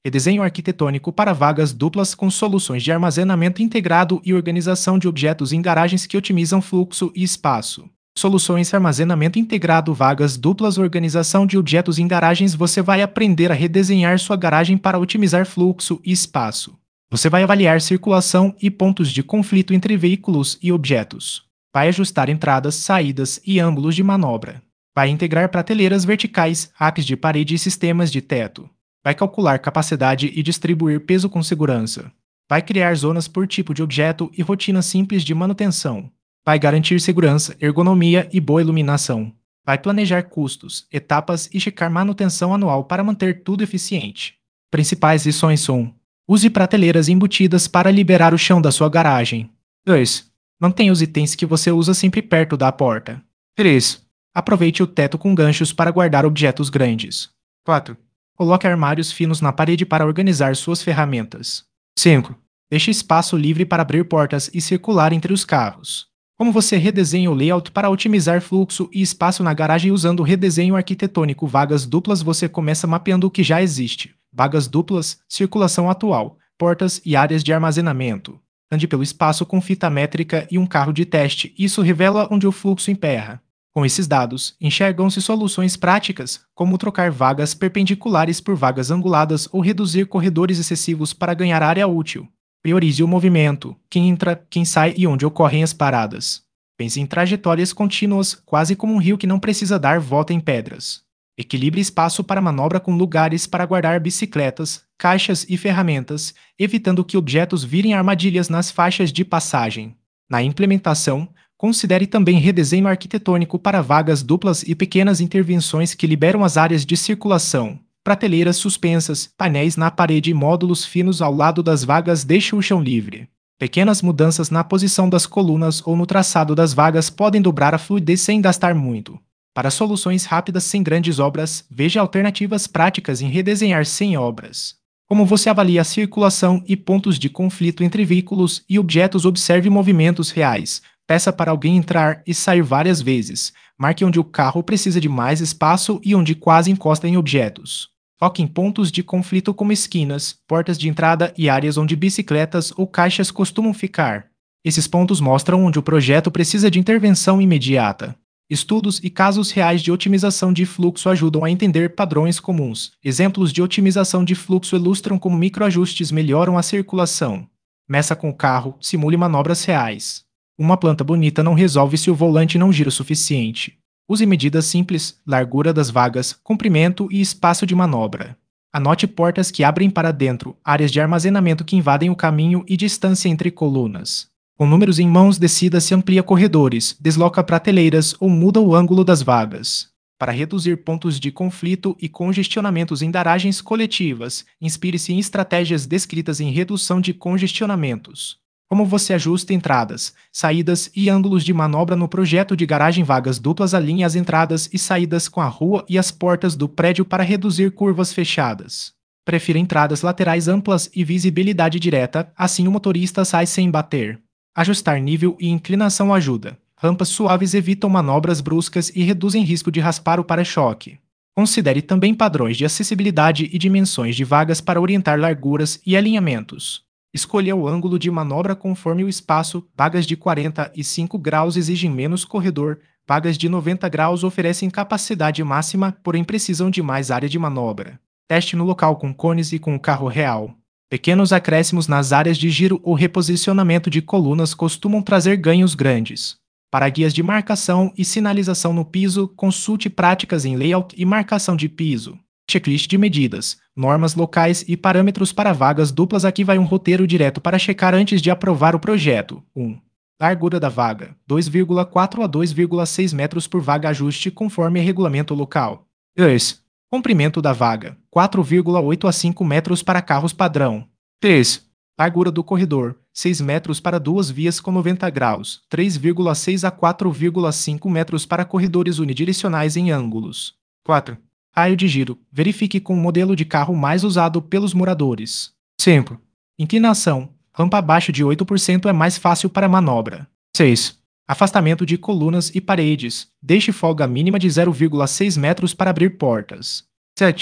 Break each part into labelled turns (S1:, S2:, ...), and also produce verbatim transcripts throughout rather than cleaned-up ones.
S1: Redesenho arquitetônico para vagas duplas com soluções de armazenamento integrado e organização de objetos em garagens que otimizam fluxo e espaço. Soluções armazenamento integrado, vagas duplas, organização de objetos em garagens. Você vai aprender a redesenhar sua garagem para otimizar fluxo e espaço. Você vai avaliar circulação e pontos de conflito entre veículos e objetos. Vai ajustar entradas, saídas e ângulos de manobra. Vai integrar prateleiras verticais, racks de parede e sistemas de teto. Vai calcular capacidade e distribuir peso com segurança. Vai criar zonas por tipo de objeto e rotinas simples de manutenção. Vai garantir segurança, ergonomia e boa iluminação. Vai planejar custos, etapas e checar manutenção anual para manter tudo eficiente. Principais lições são: use prateleiras embutidas para liberar o chão da sua garagem. dois. Mantenha os itens que você usa sempre perto da porta. três. Aproveite o teto com ganchos para guardar objetos grandes. quatro. Coloque armários finos na parede para organizar suas ferramentas. cinco. Deixe espaço livre para abrir portas e circular entre os carros. Como você redesenha o layout para otimizar fluxo e espaço na garagem usando o redesenho arquitetônico? Vagas duplas. Você começa mapeando o que já existe. Vagas duplas, circulação atual, portas e áreas de armazenamento. Ande pelo espaço com fita métrica e um carro de teste. Isso revela onde o fluxo emperra. Com esses dados, enxergam-se soluções práticas, como trocar vagas perpendiculares por vagas anguladas ou reduzir corredores excessivos para ganhar área útil. Priorize o movimento, quem entra, quem sai e onde ocorrem as paradas. Pense em trajetórias contínuas, quase como um rio que não precisa dar volta em pedras. Equilibre espaço para manobra com lugares para guardar bicicletas, caixas e ferramentas, evitando que objetos virem armadilhas nas faixas de passagem. Na implementação, considere também redesenho arquitetônico para vagas duplas e pequenas intervenções que liberam as áreas de circulação. Prateleiras suspensas, painéis na parede e módulos finos ao lado das vagas. Deixe o chão livre. Pequenas mudanças na posição das colunas ou no traçado das vagas podem dobrar a fluidez sem gastar muito. Para soluções rápidas sem grandes obras, veja alternativas práticas em redesenhar sem obras. Como você avalia a circulação e pontos de conflito entre veículos e objetos? Observe movimentos reais. Peça para alguém entrar e sair várias vezes. Marque onde o carro precisa de mais espaço e onde quase encosta em objetos. Foque em pontos de conflito como esquinas, portas de entrada e áreas onde bicicletas ou caixas costumam ficar. Esses pontos mostram onde o projeto precisa de intervenção imediata. Estudos e casos reais de otimização de fluxo ajudam a entender padrões comuns. Exemplos de otimização de fluxo ilustram como microajustes melhoram a circulação. Meça com o carro, simule manobras reais. Uma planta bonita não resolve se o volante não gira o suficiente. Use medidas simples, largura das vagas, comprimento e espaço de manobra. Anote portas que abrem para dentro, áreas de armazenamento que invadem o caminho e distância entre colunas. Com números em mãos, decida se amplia corredores, desloca prateleiras ou muda o ângulo das vagas. Para reduzir pontos de conflito e congestionamentos em garagens coletivas, inspire-se em estratégias descritas em redução de congestionamentos. Como você ajusta entradas, saídas e ângulos de manobra no projeto de garagem? Vagas duplas. Alinhe as entradas e saídas com a rua e as portas do prédio para reduzir curvas fechadas. Prefira entradas laterais amplas e visibilidade direta, assim o motorista sai sem bater. Ajustar nível e inclinação ajuda. Rampas suaves evitam manobras bruscas e reduzem risco de raspar o para-choque. Considere também padrões de acessibilidade e dimensões de vagas para orientar larguras e alinhamentos. Escolha o ângulo de manobra conforme o espaço. Vagas de quarenta e cinco graus exigem menos corredor, vagas de noventa graus oferecem capacidade máxima, porém precisam de mais área de manobra. Teste no local com cones e com o carro real. Pequenos acréscimos nas áreas de giro ou reposicionamento de colunas costumam trazer ganhos grandes. Para guias de marcação e sinalização no piso, consulte práticas em layout e marcação de piso. Checklist de medidas, normas locais e parâmetros para vagas duplas. Aqui vai um roteiro direto para checar antes de aprovar o projeto. um. Largura da vaga, dois vírgula quatro a dois vírgula seis metros por vaga. Ajuste conforme regulamento local. dois. Comprimento da vaga, quatro vírgula oito a cinco metros para carros padrão. três. Largura do corredor, seis metros para duas vias com noventa graus, três vírgula seis a quatro vírgula cinco metros para corredores unidirecionais em ângulos. quatro. Raio de giro. Verifique com o modelo de carro mais usado pelos moradores. cinco. Inclinação. Rampa abaixo de oito por cento é mais fácil para manobra. seis. Afastamento de colunas e paredes. Deixe folga mínima de zero vírgula seis metros para abrir portas. sete.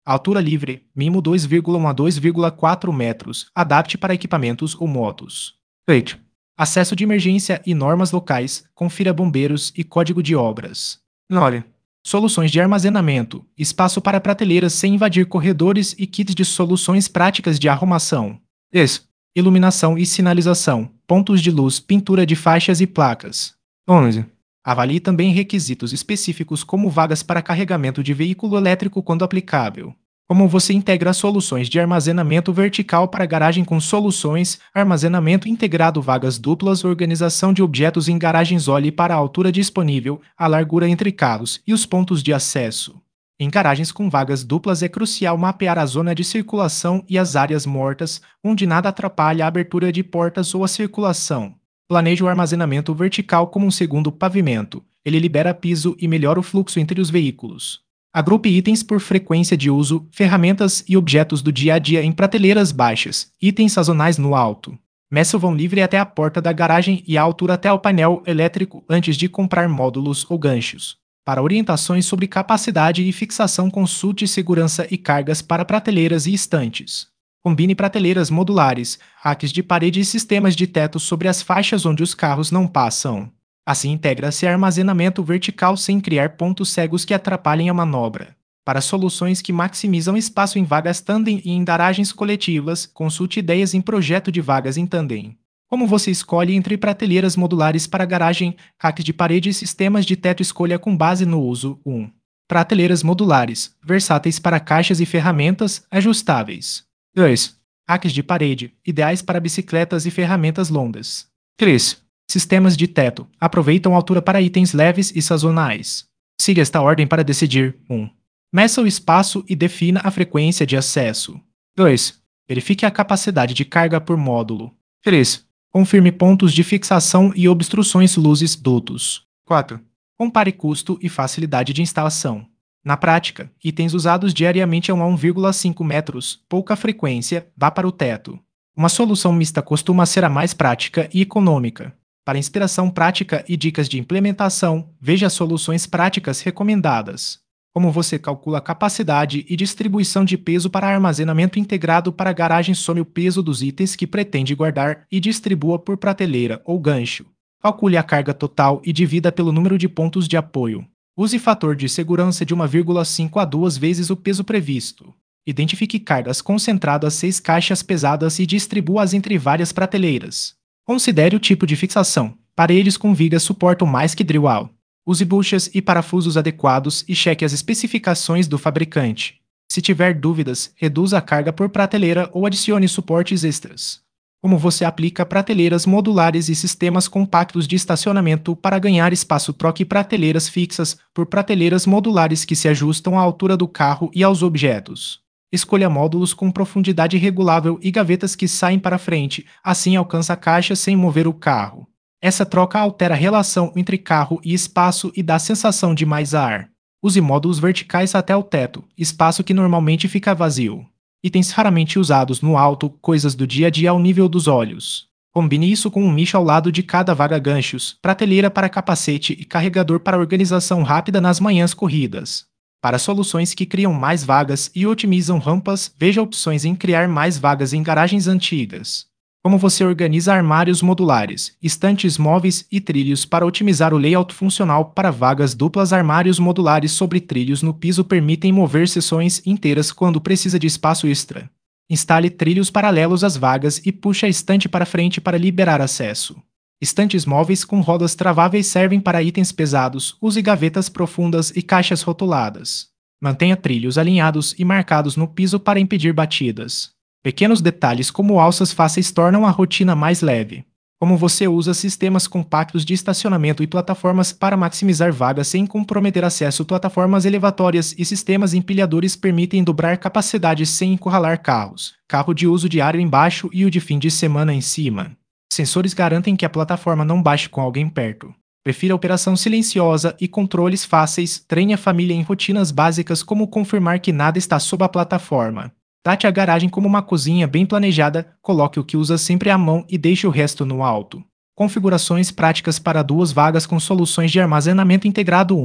S1: Altura livre, mínimo dois vírgula um a dois vírgula quatro metros. Adapte para equipamentos ou motos. Feito. Acesso de emergência e normas locais. Confira bombeiros e código de obras. nove. Soluções de armazenamento. Espaço para prateleiras sem invadir corredores e kits de soluções práticas de arrumação. dez. Iluminação e sinalização. Pontos de luz, pintura de faixas e placas. onze. Avalie também requisitos específicos como vagas para carregamento de veículo elétrico quando aplicável. Como você integra soluções de armazenamento vertical para garagem com soluções, armazenamento integrado, vagas duplas, organização de objetos em garagens. Olhe para a altura disponível, a largura entre carros e os pontos de acesso. Em garagens com vagas duplas é crucial mapear a zona de circulação e as áreas mortas, onde nada atrapalha a abertura de portas ou a circulação. Planeje o armazenamento vertical como um segundo pavimento. Ele libera piso e melhora o fluxo entre os veículos. Agrupe itens por frequência de uso, ferramentas e objetos do dia a dia em prateleiras baixas, itens sazonais no alto. Meça o vão livre até a porta da garagem e a altura até o painel elétrico antes de comprar módulos ou ganchos. Para orientações sobre capacidade e fixação, consulte segurança e cargas para prateleiras e estantes. Combine prateleiras modulares, racks de parede e sistemas de teto sobre as faixas onde os carros não passam. Assim integra-se armazenamento vertical sem criar pontos cegos que atrapalhem a manobra. Para soluções que maximizam espaço em vagas tandem e em garagens coletivas, consulte ideias em projeto de vagas em tandem. Como você escolhe entre prateleiras modulares para garagem, racks de parede e sistemas de teto? Escolha com base no uso. um. Prateleiras modulares, versáteis para caixas e ferramentas, ajustáveis. dois. Racks de parede, ideais para bicicletas e ferramentas longas. três. Sistemas de teto, aproveitam a altura para itens leves e sazonais. Siga esta ordem para decidir. um. Meça o espaço e defina a frequência de acesso. dois. Verifique a capacidade de carga por módulo. três. Confirme pontos de fixação e obstruções, luzes, dutos. quatro. Compare custo e facilidade de instalação. Na prática, itens usados diariamente a um a um vírgula cinco metros, pouca frequência, vá para o teto. Uma solução mista costuma ser a mais prática e econômica. Para inspiração prática e dicas de implementação, veja as soluções práticas recomendadas. Como você calcula a capacidade e distribuição de peso para armazenamento integrado para garagem? Some o peso dos itens que pretende guardar e distribua por prateleira ou gancho. Calcule a carga total e divida pelo número de pontos de apoio. Use fator de segurança de um vírgula cinco a duas vezes o peso previsto. Identifique cargas concentradas seis caixas pesadas e distribua-as entre várias prateleiras. Considere o tipo de fixação. Paredes com vigas suportam mais que drywall. Use buchas e parafusos adequados e cheque as especificações do fabricante. Se tiver dúvidas, reduza a carga por prateleira ou adicione suportes extras. Como você aplica prateleiras modulares e sistemas compactos de estacionamento para ganhar espaço? Troque prateleiras fixas por prateleiras modulares que se ajustam à altura do carro e aos objetos. Escolha módulos com profundidade regulável e gavetas que saem para frente, assim alcança a caixa sem mover o carro. Essa troca altera a relação entre carro e espaço e dá a sensação de mais ar. Use módulos verticais até o teto, espaço que normalmente fica vazio. Itens raramente usados no alto, coisas do dia a dia ao nível dos olhos. Combine isso com um nicho ao lado de cada vaga: ganchos, prateleira para capacete e carregador para organização rápida nas manhãs corridas. Para soluções que criam mais vagas e otimizam rampas, veja opções em criar mais vagas em garagens antigas. Como você organiza armários modulares, estantes móveis e trilhos para otimizar o layout funcional para vagas duplas? Armários modulares sobre trilhos no piso permitem mover seções inteiras quando precisa de espaço extra. Instale trilhos paralelos às vagas e puxe a estante para frente para liberar acesso. Estantes móveis com rodas traváveis servem para itens pesados. Use gavetas profundas e caixas rotuladas. Mantenha trilhos alinhados e marcados no piso para impedir batidas. Pequenos detalhes como alças fáceis tornam a rotina mais leve. Como você usa sistemas compactos de estacionamento e plataformas para maximizar vagas sem comprometer acesso? Plataformas elevatórias e sistemas empilhadores permitem dobrar capacidade sem encurralar carros. Carro de uso diário embaixo e o de fim de semana em cima. Sensores garantem que a plataforma não baixe com alguém perto. Prefira operação silenciosa e controles fáceis. Treine a família em rotinas básicas como confirmar que nada está sob a plataforma. Trate a garagem como uma cozinha bem planejada, coloque o que usa sempre à mão e deixe o resto no alto. Configurações práticas para duas vagas com soluções de armazenamento integrado. um.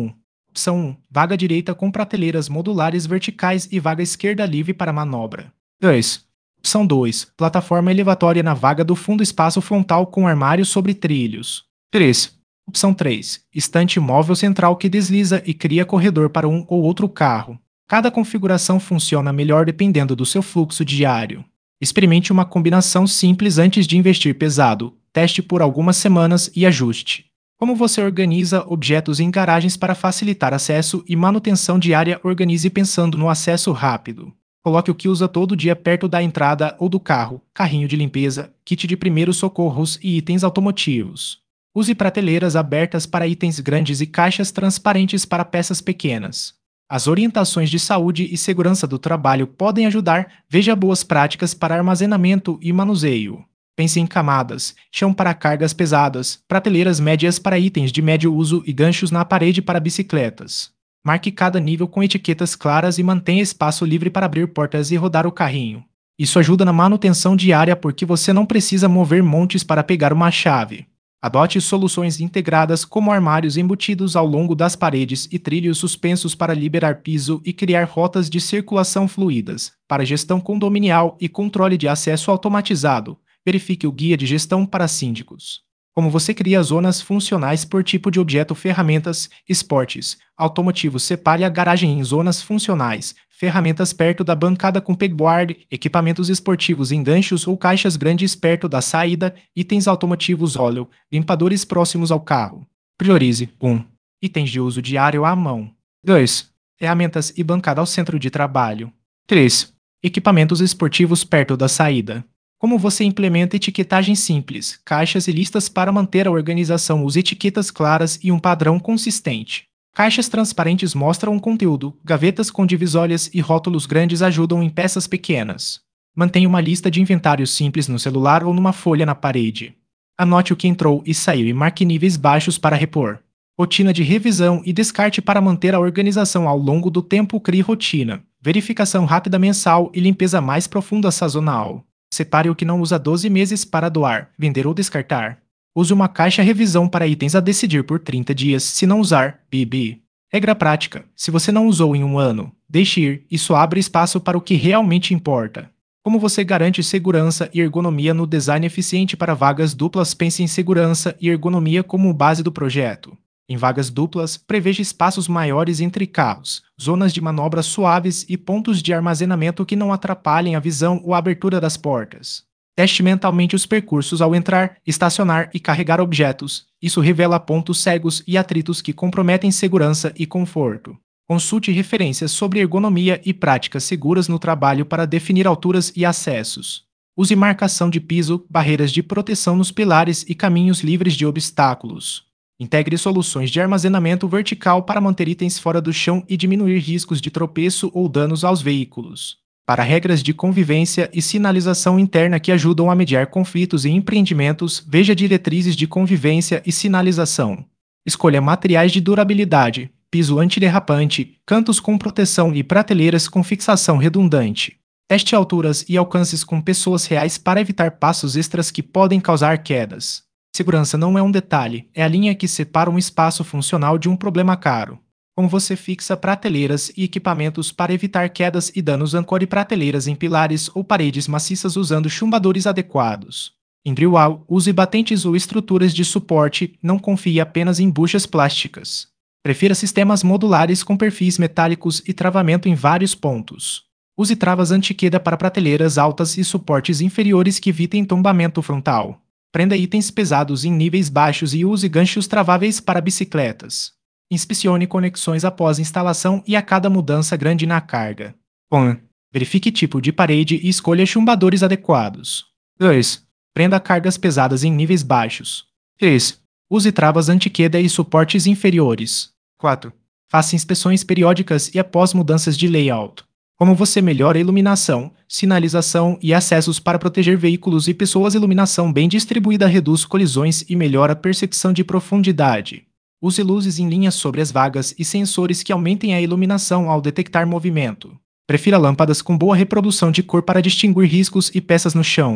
S1: Opção um. Vaga direita com prateleiras modulares verticais e vaga esquerda livre para manobra. dois. Opção dois. Plataforma elevatória na vaga do fundo espaço frontal com armário sobre trilhos. três. Opção três. Estante móvel central que desliza e cria corredor para um ou outro carro. Cada configuração funciona melhor dependendo do seu fluxo diário. Experimente uma combinação simples antes de investir pesado. Teste por algumas semanas e ajuste. Como você organiza objetos em garagens para facilitar acesso e manutenção diária? Organize pensando no acesso rápido. Coloque o que usa todo dia perto da entrada ou do carro, carrinho de limpeza, kit de primeiros socorros e itens automotivos. Use prateleiras abertas para itens grandes e caixas transparentes para peças pequenas. As orientações de saúde e segurança do trabalho podem ajudar. Veja boas práticas para armazenamento e manuseio. Pense em camadas, chão para cargas pesadas, prateleiras médias para itens de médio uso e ganchos na parede para bicicletas. Marque cada nível com etiquetas claras e mantenha espaço livre para abrir portas e rodar o carrinho. Isso ajuda na manutenção diária porque você não precisa mover montes para pegar uma chave. Adote soluções integradas como armários embutidos ao longo das paredes e trilhos suspensos para liberar piso e criar rotas de circulação fluidas. Para gestão condominial e controle de acesso automatizado, verifique o guia de gestão para síndicos. Como você cria zonas funcionais por tipo de objeto: ferramentas, esportes, automotivos. Separe a garagem em zonas funcionais, ferramentas perto da bancada com pegboard, equipamentos esportivos em ganchos ou caixas grandes perto da saída, itens automotivos óleo, limpadores próximos ao carro. Priorize um. Itens de uso diário à mão. dois. Ferramentas e bancada ao centro de trabalho. três. Equipamentos esportivos perto da saída. Como você implementa etiquetagem simples, caixas e listas para manter a organização? Use etiquetas claras e um padrão consistente. Caixas transparentes mostram o conteúdo, gavetas com divisórias e rótulos grandes ajudam em peças pequenas. Mantenha uma lista de inventário simples no celular ou numa folha na parede. Anote o que entrou e saiu e marque níveis baixos para repor. Rotina de revisão e descarte para manter a organização ao longo do tempo. Crie rotina, verificação rápida mensal e limpeza mais profunda sazonal. Separe o que não usa doze meses para doar, vender ou descartar. Use uma caixa revisão para itens a decidir por trinta dias. Se não usar, B B. Regra prática: se você não usou em um ano, deixe ir. Isso abre espaço para o que realmente importa. Como você garante segurança e ergonomia no design eficiente para vagas duplas? Pense em segurança e ergonomia como base do projeto. Em vagas duplas, preveja espaços maiores entre carros, zonas de manobra suaves e pontos de armazenamento que não atrapalhem a visão ou a abertura das portas. Teste mentalmente os percursos ao entrar, estacionar e carregar objetos. Isso revela pontos cegos e atritos que comprometem segurança e conforto. Consulte referências sobre ergonomia e práticas seguras no trabalho para definir alturas e acessos. Use marcação de piso, barreiras de proteção nos pilares e caminhos livres de obstáculos. Integre soluções de armazenamento vertical para manter itens fora do chão e diminuir riscos de tropeço ou danos aos veículos. Para regras de convivência e sinalização interna que ajudam a mediar conflitos em empreendimentos, veja diretrizes de convivência e sinalização. Escolha materiais de durabilidade, piso antiderrapante, cantos com proteção e prateleiras com fixação redundante. Teste alturas e alcances com pessoas reais para evitar passos extras que podem causar quedas. Segurança não é um detalhe, é a linha que separa um espaço funcional de um problema caro. Como você fixa prateleiras e equipamentos para evitar quedas e danos? Ancore prateleiras em pilares ou paredes maciças usando chumbadores adequados. Em drywall, use batentes ou estruturas de suporte, não confie apenas em buchas plásticas. Prefira sistemas modulares com perfis metálicos e travamento em vários pontos. Use travas anti-queda para prateleiras altas e suportes inferiores que evitem tombamento frontal. Prenda itens pesados em níveis baixos e use ganchos traváveis para bicicletas. Inspecione conexões após instalação e a cada mudança grande na carga. um. Verifique tipo de parede e escolha chumbadores adequados. dois. Prenda cargas pesadas em níveis baixos. três. Use travas anti-queda e suportes inferiores. quatro. Faça inspeções periódicas e após mudanças de layout. Como você melhora a iluminação, sinalização e acessos para proteger veículos e pessoas? Iluminação bem distribuída reduz colisões e melhora a percepção de profundidade. Use luzes em linha sobre as vagas e sensores que aumentem a iluminação ao detectar movimento. Prefira lâmpadas com boa reprodução de cor para distinguir riscos e peças no chão.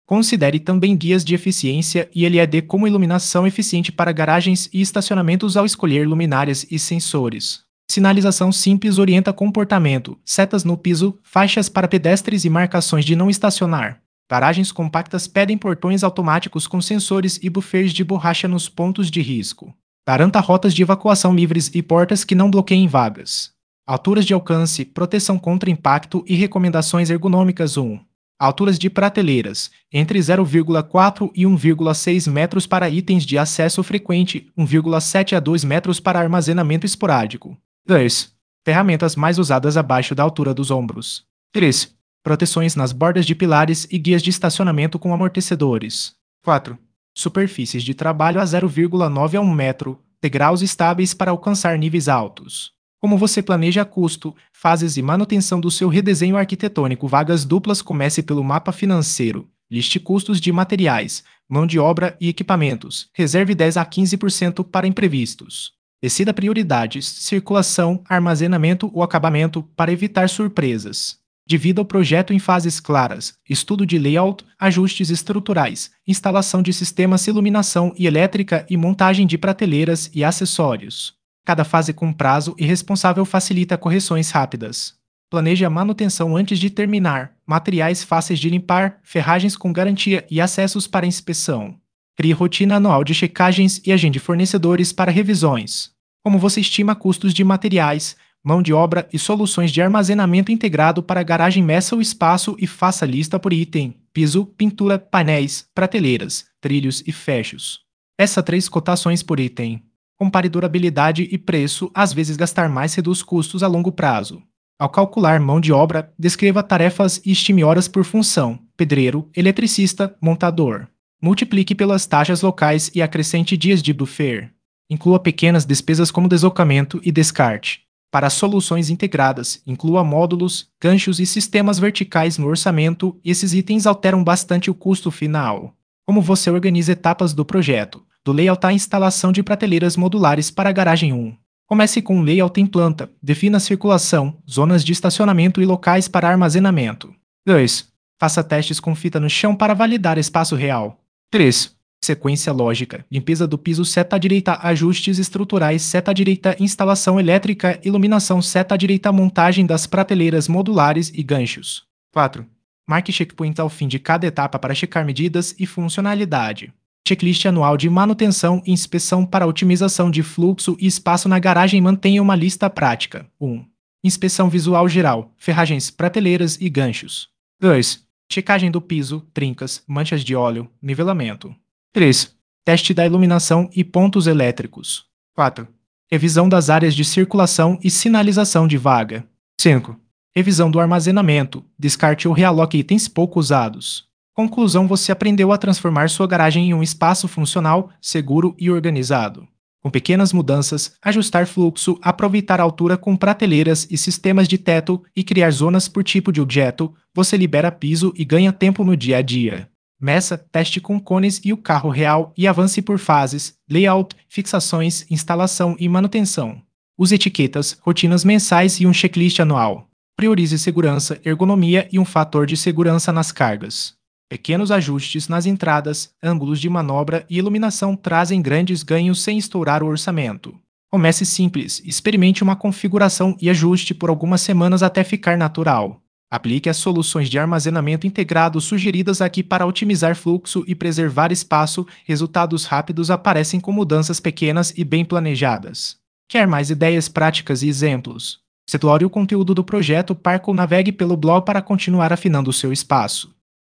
S1: Considere também guias de eficiência e L E D como iluminação eficiente para garagens e estacionamentos ao escolher luminárias e sensores. Sinalização simples orienta comportamento, setas no piso, faixas para pedestres e marcações de não estacionar. Garagens compactas pedem portões automáticos com sensores e buffers de borracha nos pontos de risco. Garanta rotas de evacuação livres e portas que não bloqueiem vagas. Alturas de alcance, proteção contra impacto e recomendações ergonômicas um. Alturas de prateleiras, entre zero vírgula quatro e um vírgula seis metros para itens de acesso frequente, um vírgula sete a dois metros para armazenamento esporádico. dois. Ferramentas mais usadas abaixo da altura dos ombros. três. Proteções nas bordas de pilares e guias de estacionamento com amortecedores. quatro. Superfícies de trabalho a zero vírgula nove a um metro, degraus estáveis para alcançar níveis altos. Como você planeja custo, fases e manutenção do seu redesenho arquitetônico? Vagas duplas. Comece pelo mapa financeiro. Liste custos de materiais, mão de obra e equipamentos. Reserve dez a quinze por cento para imprevistos. Decida prioridades, circulação, armazenamento ou acabamento para evitar surpresas. Divida o projeto em fases claras: estudo de layout, ajustes estruturais, instalação de sistemas de iluminação e elétrica e montagem de prateleiras e acessórios. Cada fase com prazo e responsável facilita correções rápidas. Planeje a manutenção antes de terminar, materiais fáceis de limpar, ferragens com garantia e acessos para inspeção. Crie rotina anual de checagens e agende fornecedores para revisões. Como você estima custos de materiais, mão de obra e soluções de armazenamento integrado para a garagem? Meça o espaço e faça lista por item: piso, pintura, painéis, prateleiras, trilhos e fechos. Peça três cotações por item. Compare durabilidade e preço, às vezes gastar mais reduz custos a longo prazo. Ao calcular mão de obra, descreva tarefas e estime horas por função: pedreiro, eletricista, montador. Multiplique pelas taxas locais e acrescente dias de buffer. Inclua pequenas despesas como deslocamento e descarte. Para soluções integradas, inclua módulos, ganchos e sistemas verticais no orçamento. Esses itens alteram bastante o custo final. Como você organiza etapas do projeto? Do layout à instalação de prateleiras modulares para a garagem um. Comece com um layout em planta. Defina a circulação, zonas de estacionamento e locais para armazenamento. dois. Faça testes com fita no chão para validar espaço real. três. Sequência lógica. Limpeza do piso. Seta à direita. Ajustes estruturais. Seta à direita. Instalação elétrica. Iluminação. Seta à direita. Montagem das prateleiras modulares e ganchos. quatro. Marque checkpoint ao fim de cada etapa para checar medidas e funcionalidade. Checklist anual de manutenção e inspeção para otimização de fluxo e espaço na garagem. Mantenha uma lista prática. um. Inspeção visual geral, ferragens, prateleiras e ganchos. dois. Checagem do piso, trincas, manchas de óleo, nivelamento. três. Teste da iluminação e pontos elétricos. quatro. Revisão das áreas de circulação e sinalização de vaga. cinco. Revisão do armazenamento, descarte ou realoque itens pouco usados. Conclusão: você aprendeu a transformar sua garagem em um espaço funcional, seguro e organizado. Com pequenas mudanças, ajustar fluxo, aproveitar a altura com prateleiras e sistemas de teto e criar zonas por tipo de objeto, você libera piso e ganha tempo no dia a dia. Meça, teste com cones e o carro real e avance por fases: layout, fixações, instalação e manutenção. Use etiquetas, rotinas mensais e um checklist anual. Priorize segurança, ergonomia e um fator de segurança nas cargas. Pequenos ajustes nas entradas, ângulos de manobra e iluminação trazem grandes ganhos sem estourar o orçamento. Comece simples, experimente uma configuração e ajuste por algumas semanas até ficar natural. Aplique as soluções de armazenamento integrado sugeridas aqui para otimizar fluxo e preservar espaço. Resultados rápidos aparecem com mudanças pequenas e bem planejadas. Quer mais ideias práticas e exemplos? Explore o conteúdo do projeto Parco ou navegue pelo blog para continuar afinando o seu espaço.